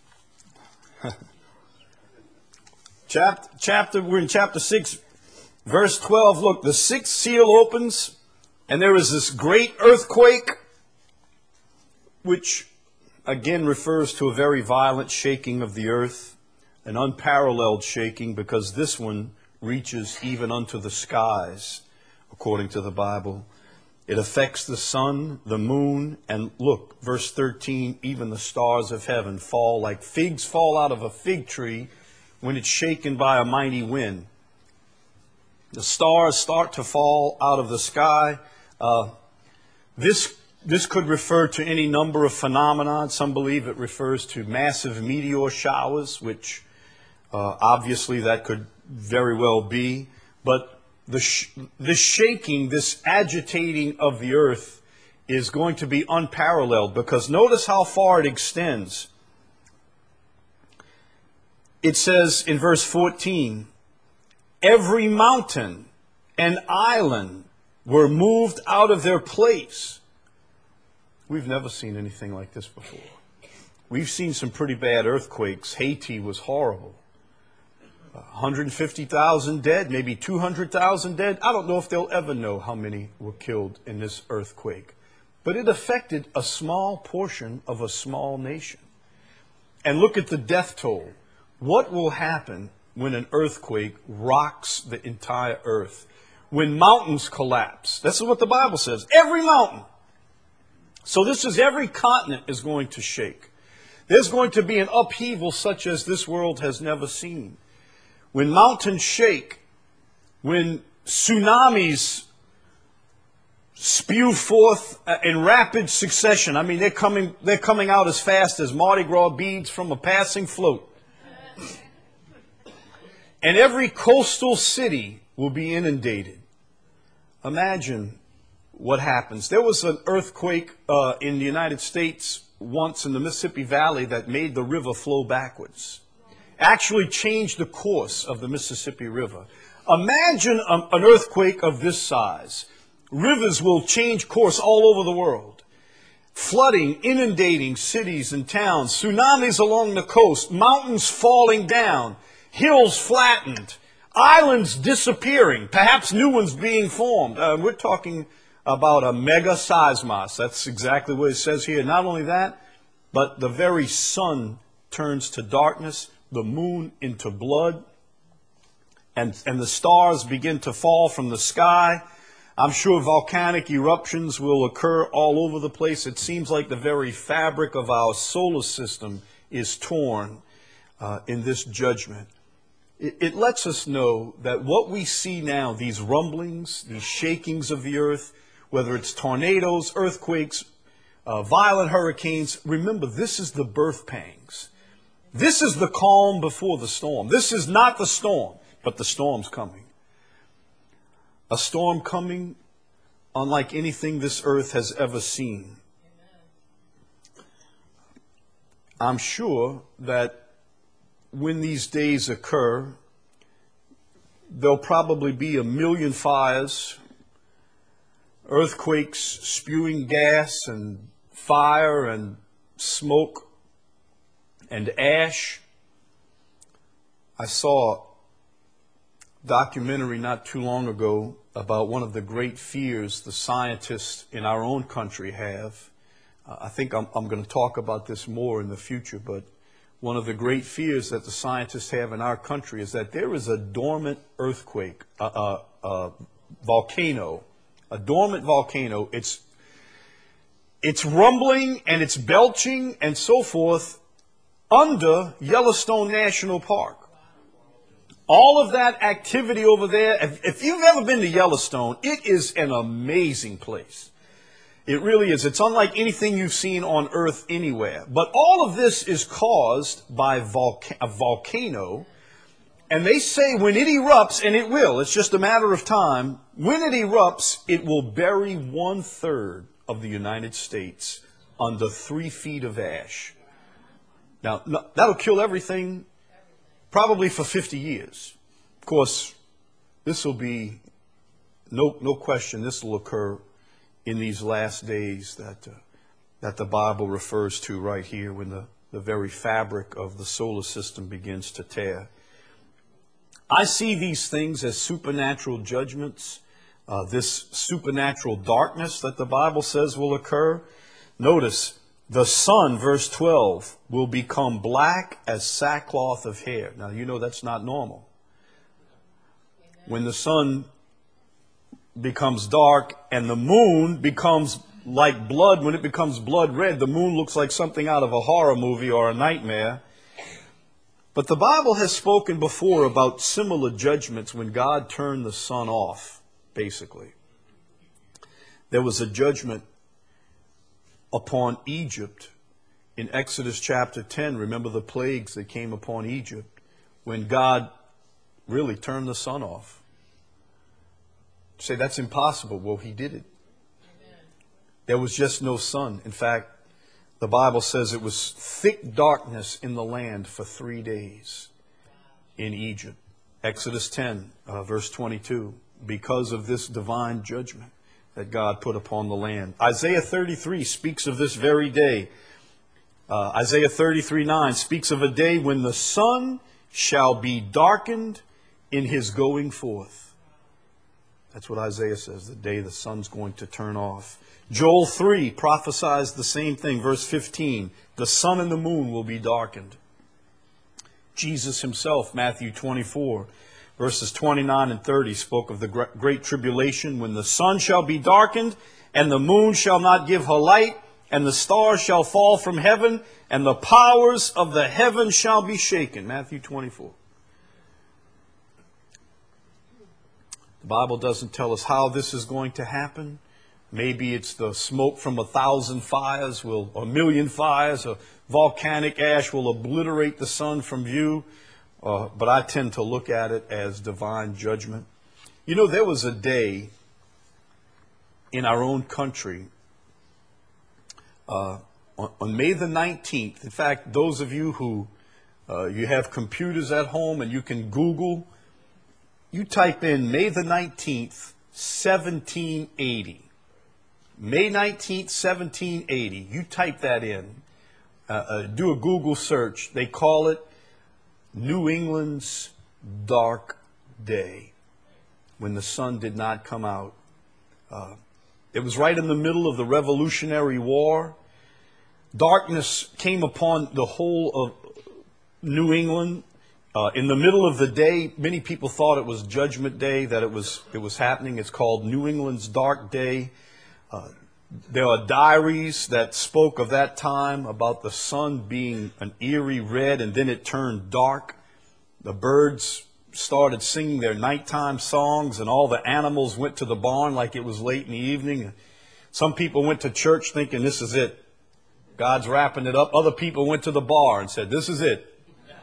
chapter, chapter, we're in chapter six, verse twelve. Look, the sixth seal opens, and there is this great earthquake, which again refers to a very violent shaking of the earth, an unparalleled shaking, because this one reaches even unto the skies, according to the Bible. It affects the sun, the moon, and look, verse thirteen, even the stars of heaven fall like figs fall out of a fig tree when it's shaken by a mighty wind. The stars start to fall out of the sky. Uh, this, this could refer to any number of phenomena. Some believe it refers to massive meteor showers, which uh, obviously that could very well be, but the sh- this shaking, this agitating of the earth is going to be unparalleled, because notice how far it extends. It says in verse fourteen, every mountain and island were moved out of their place. We've never seen anything like this before. We've seen some pretty bad earthquakes. Haiti was horrible. one hundred fifty thousand dead, maybe two hundred thousand dead. I don't know if they'll ever know how many were killed in this earthquake. But it affected a small portion of a small nation. And look at the death toll. What will happen when an earthquake rocks the entire earth? When mountains collapse. This is what the Bible says. Every mountain. So this is every continent is going to shake. There's going to be an upheaval such as this world has never seen. When mountains shake, when tsunamis spew forth in rapid succession, I mean, they're coming, they're coming out as fast as Mardi Gras beads from a passing float. And every coastal city will be inundated. Imagine what happens. There was an earthquake uh, in the United States once in the Mississippi Valley that made the river flow backwards. Actually changed the course of the Mississippi River. Imagine a, an earthquake of this size. Rivers will change course all over the world. Flooding, inundating cities and towns, tsunamis along the coast, mountains falling down, hills flattened, islands disappearing, perhaps new ones being formed. Uh, we're talking about a mega seismos. That's exactly what it says here. Not only that, but the very sun turns to darkness, the moon into blood, and, and the stars begin to fall from the sky. I'm sure volcanic eruptions will occur all over the place. It seems like the very fabric of our solar system is torn uh, in this judgment. It, it lets us know that what we see now, these rumblings, these shakings of the earth, whether it's tornadoes, earthquakes, uh, violent hurricanes, remember, this is the birth pangs. This is the calm before the storm. This is not the storm, but the storm's coming. A storm coming unlike anything this earth has ever seen. I'm sure that when these days occur, there'll probably be a million fires, earthquakes spewing gas and fire and smoke and ash. I saw a documentary not too long ago about one of the great fears the scientists in our own country have. Uh, I think I'm, I'm going to talk about this more in the future, but one of the great fears that the scientists have in our country is that there is a dormant earthquake, a, a, a volcano, a dormant volcano. It's, it's rumbling and it's belching and so forth under Yellowstone National Park. All of that activity over there, if, if you've ever been to Yellowstone, it is an amazing place. It really is. It's unlike anything you've seen on Earth anywhere. But all of this is caused by volca- a volcano. And they say when it erupts, and it will, it's just a matter of time, when it erupts, it will bury one third of the United States under three feet of ash. Now, no, that'll kill everything probably for fifty years. Of course, this will be, no, no question, this will occur in these last days that, uh, that the Bible refers to right here when the, the very fabric of the solar system begins to tear. I see these things as supernatural judgments, uh, this supernatural darkness that the Bible says will occur. Notice, the sun, verse twelve, will become black as sackcloth of hair. Now, you know that's not normal. When the sun becomes dark and the moon becomes like blood, when it becomes blood red, the moon looks like something out of a horror movie or a nightmare. But the Bible has spoken before about similar judgments when God turned the sun off, basically. There was a judgment upon Egypt in Exodus chapter ten. Remember the plagues that came upon Egypt when God really turned the sun off. You say that's impossible. Well, he did it. Amen. There was just no sun. In fact, the Bible says it was thick darkness in the land for three days in Egypt. Exodus ten, uh, verse twenty-two, because of this divine judgment that God put upon the land. Isaiah thirty-three speaks of this very day. Uh, Isaiah thirty-three nine speaks of a day when the sun shall be darkened in his going forth. That's what Isaiah says, the day the sun's going to turn off. Joel three prophesies the same thing, verse fifteen. The sun and the moon will be darkened. Jesus himself, Matthew twenty-four, verses twenty-nine and thirty, spoke of the great tribulation when the sun shall be darkened and the moon shall not give her light and the stars shall fall from heaven and the powers of the heaven shall be shaken. Matthew twenty-four. The Bible doesn't tell us how this is going to happen. Maybe it's the smoke from a thousand fires, will a million fires, or volcanic ash will obliterate the sun from view. Uh, but I tend to look at it as divine judgment. You know, there was a day in our own country, uh, on, on May the nineteenth. In fact, those of you who uh, you have computers at home and you can Google, you type in May the nineteenth, seventeen eighty. May nineteenth, seventeen eighty. You type that in. Uh, uh, do a Google search. They call it New England's dark day, when the sun did not come out. Uh, it was right in the middle of the Revolutionary War. Darkness came upon the whole of New England. Uh, in the middle of the day, many people thought it was Judgment Day, that it was it was happening. It's called New England's Dark Day. Uh, there are diaries that spoke of that time about the sun being an eerie red, and then it turned dark. The birds started singing their nighttime songs, and all the animals went to the barn like it was late in the evening. Some people went to church thinking this is it. God's wrapping it up. Other people went to the bar and said, this is it.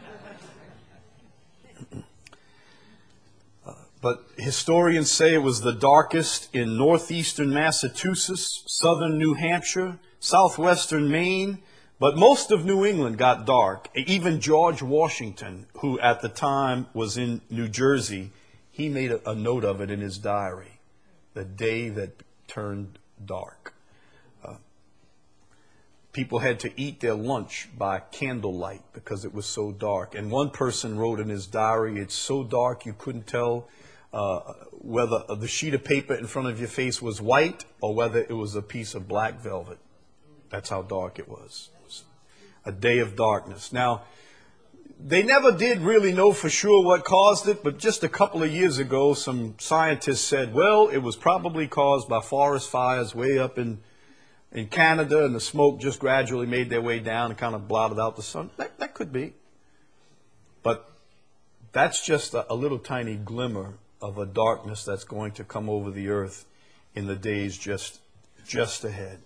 uh, but historians say it was the darkest in northeastern Massachusetts, southern New Hampshire, southwestern Maine, but most of New England got dark. Even George Washington, who at the time was in New Jersey, he made a, a note of it in his diary, the day that turned dark. Uh, people had to eat their lunch by candlelight because it was so dark. And one person wrote in his diary, it's so dark you couldn't tell uh, whether the sheet of paper in front of your face was white or whether it was a piece of black velvet. That's how dark it was. A day of darkness. Now, they never did really know for sure what caused it, but just a couple of years ago, some scientists said, well, it was probably caused by forest fires way up in, in Canada, and the smoke just gradually made their way down and kind of blotted out the sun. That, that could be. But that's just a, a little tiny glimmer of a darkness that's going to come over the earth in the days just, just ahead.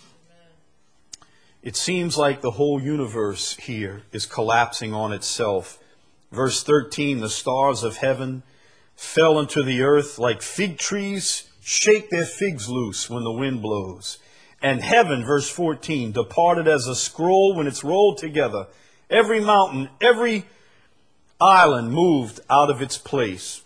It seems like the whole universe here is collapsing on itself. Verse thirteen, the stars of heaven fell into the earth like fig trees shake their figs loose when the wind blows. And heaven, verse fourteen, departed as a scroll when it's rolled together. Every mountain, every island moved out of its place.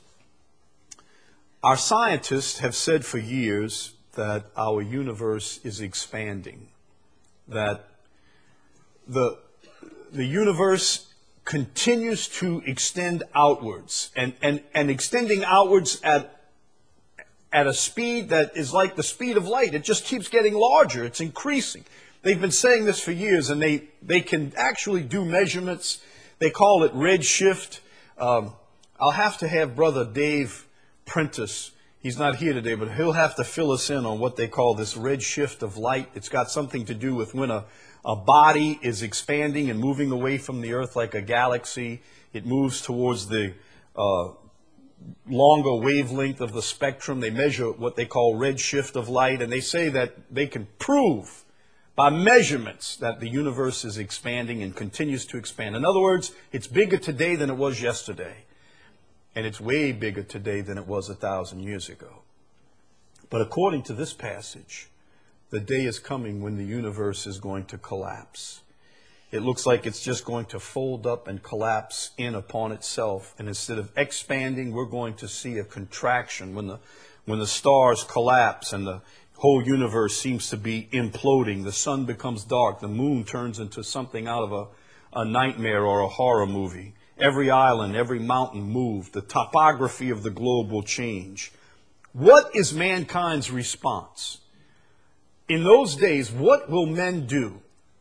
Our scientists have said for years that our universe is expanding. That the, the universe continues to extend outwards and, and, and extending outwards at, at a speed that is like the speed of light. It just keeps getting larger. It's increasing. They've been saying this for years, and they, they can actually do measurements. They call it redshift. Um, I'll have to have Brother Dave Prentice. He's not here today, but he'll have to fill us in on what they call this redshift of light. It's got something to do with when a, a body is expanding and moving away from the earth like a galaxy. It moves towards the uh, longer wavelength of the spectrum. They measure what they call redshift of light, and they say that they can prove by measurements that the universe is expanding and continues to expand. In other words, it's bigger today than it was yesterday. And it's way bigger today than it was a thousand years ago. But according to this passage, the day is coming when the universe is going to collapse. It looks like it's just going to fold up and collapse in upon itself. And instead of expanding, we're going to see a contraction when the, when the stars collapse and the whole universe seems to be imploding. The sun becomes dark. The moon turns into something out of a, a nightmare or a horror movie. Every island, every mountain moved. The topography of the globe will change. What is mankind's response? In those days, what will men do?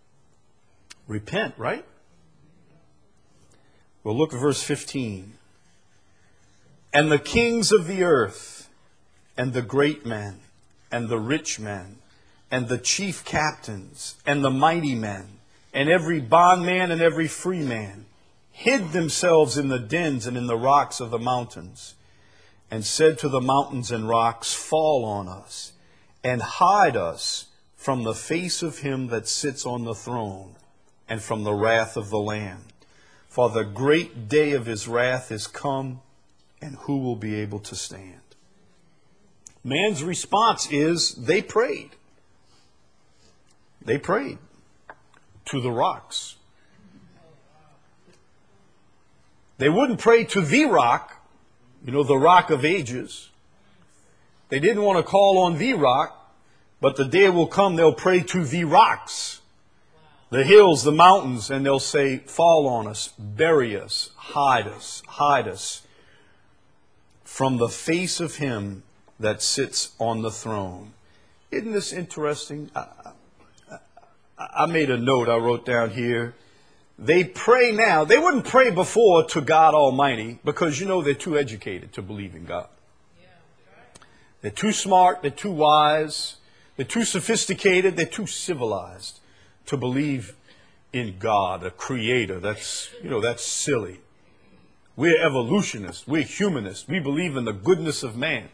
Repent, right? Well, look at verse fifteen. And the kings of the earth, and the great men, and the rich men, and the chief captains, and the mighty men, and every bondman and every free man, hid themselves in the dens and in the rocks of the mountains, and said to the mountains and rocks, fall on us, and hide us from the face of him that sits on the throne, and from the wrath of the Lamb. For the great day of his wrath is come, and who will be able to stand? Man's response is, they prayed. They prayed to the rocks. They wouldn't pray to the rock, you know, the rock of ages. They didn't want to call on the rock, but the day will come they'll pray to the rocks, the hills, the mountains, and they'll say, fall on us, bury us, hide us, hide us from the face of him that sits on the throne. Isn't this interesting? I, I, I made a note I wrote down here. They pray now. They wouldn't pray before to God Almighty because, you know, they're too educated to believe in God. They're too smart. They're too wise. They're too sophisticated. They're too civilized to believe in God, a creator. That's, you know, that's silly. We're evolutionists. We're humanists. We believe in the goodness of man.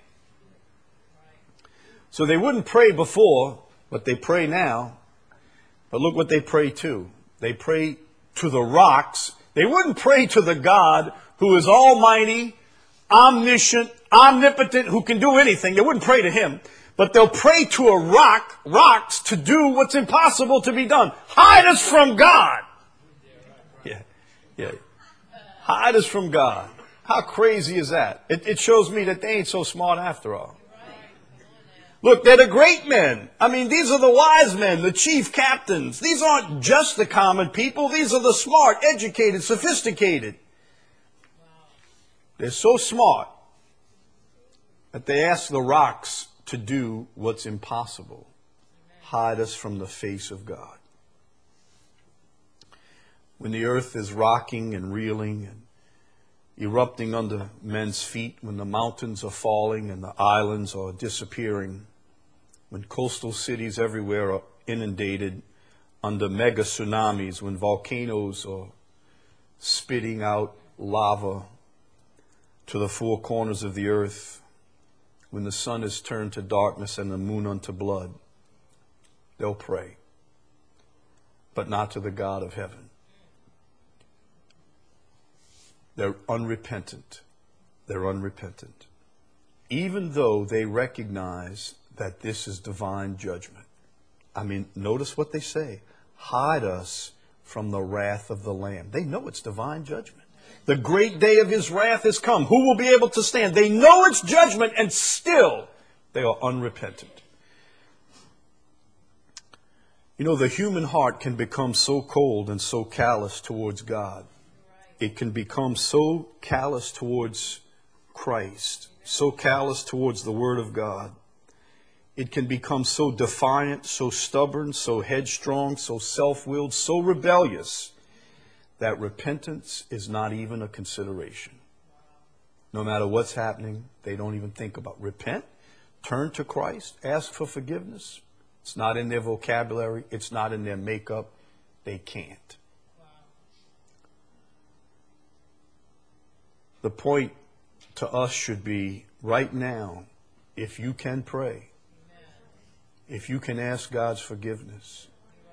So they wouldn't pray before, but they pray now. But look what they pray to. They pray to the rocks. They wouldn't pray to the God who is almighty, omniscient, omnipotent, who can do anything. They wouldn't pray to him. But they'll pray to a rock, rocks, to do what's impossible to be done. Hide us from God. Yeah, yeah. Hide us from God. How crazy is that? It, it shows me that they ain't so smart after all. Look, they're the great men. I mean, these are the wise men, the chief captains. These aren't just the common people. These are the smart, educated, sophisticated. They're so smart that they ask the rocks to do what's impossible. Hide us from the face of God. When the earth is rocking and reeling and erupting under men's feet, when the mountains are falling and the islands are disappearing, when coastal cities everywhere are inundated under mega tsunamis, when volcanoes are spitting out lava to the four corners of the earth, when the sun is turned to darkness and the moon unto blood, they'll pray, but not to the God of heaven. They're unrepentant. They're unrepentant. Even though they recognize that this is divine judgment. I mean, notice what they say. Hide us from the wrath of the Lamb. They know it's divine judgment. The great day of his wrath has come. Who will be able to stand? They know it's judgment, and still they are unrepentant. You know, the human heart can become so cold and so callous towards God. It can become so callous towards Christ, so callous towards the Word of God. It can become so defiant, so stubborn, so headstrong, so self-willed, so rebellious that repentance is not even a consideration. No matter what's happening, they don't even think about repent, turn to Christ, ask for forgiveness. It's not in their vocabulary. It's not in their makeup. They can't. The point to us should be right now, if you can pray, if you can ask God's forgiveness,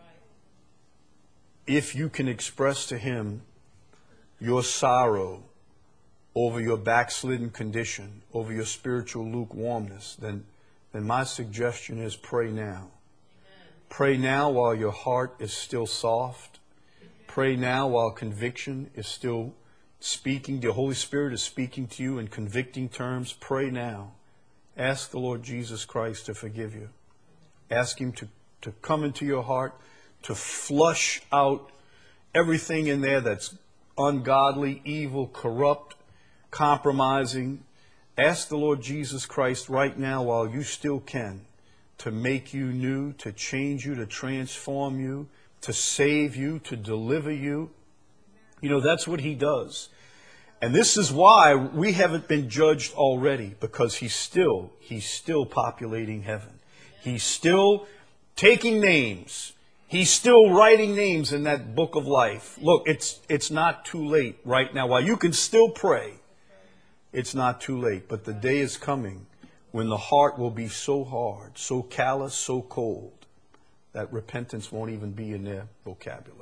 if you can express to him your sorrow over your backslidden condition, over your spiritual lukewarmness, then, then my suggestion is pray now. Pray now while your heart is still soft. Pray now while conviction is still speaking. The Holy Spirit is speaking to you in convicting terms. Pray now. Ask the Lord Jesus Christ to forgive you. Ask him to, to come into your heart, to flush out everything in there that's ungodly, evil, corrupt, compromising. Ask the Lord Jesus Christ right now while you still can to make you new, to change you, to transform you, to save you, to deliver you. You know, that's what he does. And this is why we haven't been judged already, because he's still, he's still populating heaven. He's still taking names. He's still writing names in that book of life. Look, it's, it's not too late right now. While you can still pray, it's not too late. But the day is coming when the heart will be so hard, so callous, so cold, that repentance won't even be in their vocabulary.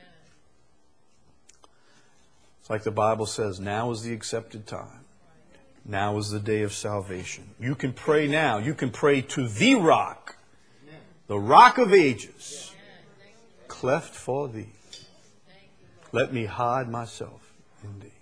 It's like the Bible says, now is the accepted time. Now is the day of salvation. You can pray now. You can pray to the rock, the rock of ages, cleft for thee. Let me hide myself in thee.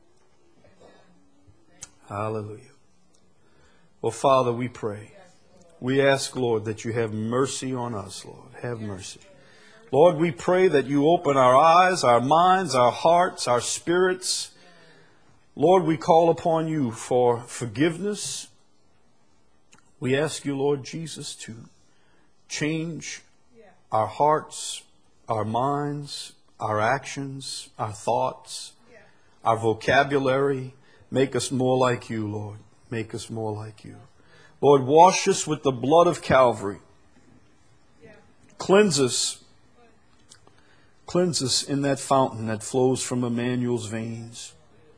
Hallelujah. Well, Father, we pray. We ask, Lord, that you have mercy on us, Lord. Have mercy. Lord, we pray that you open our eyes, our minds, our hearts, our spirits. Lord, we call upon you for forgiveness. We ask you, Lord Jesus, to change our hearts, our minds, our actions, our thoughts, our vocabulary. Make us more like you, Lord. Make us more like you. Lord, wash us with the blood of Calvary. Cleanse us. Cleanse us in that fountain that flows from Emmanuel's veins.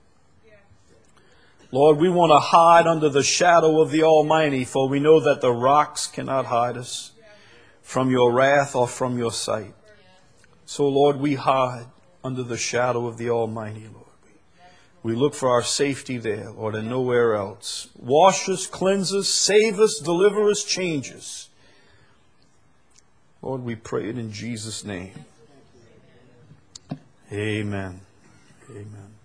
Lord, we want to hide under the shadow of the Almighty, for we know that the rocks cannot hide us from your wrath or from your sight. So, Lord, we hide under the shadow of the Almighty, Lord. We look for our safety there, Lord, and nowhere else. Wash us, cleanse us, save us, deliver us, change us. Lord, we pray it in Jesus' name. Amen. Amen.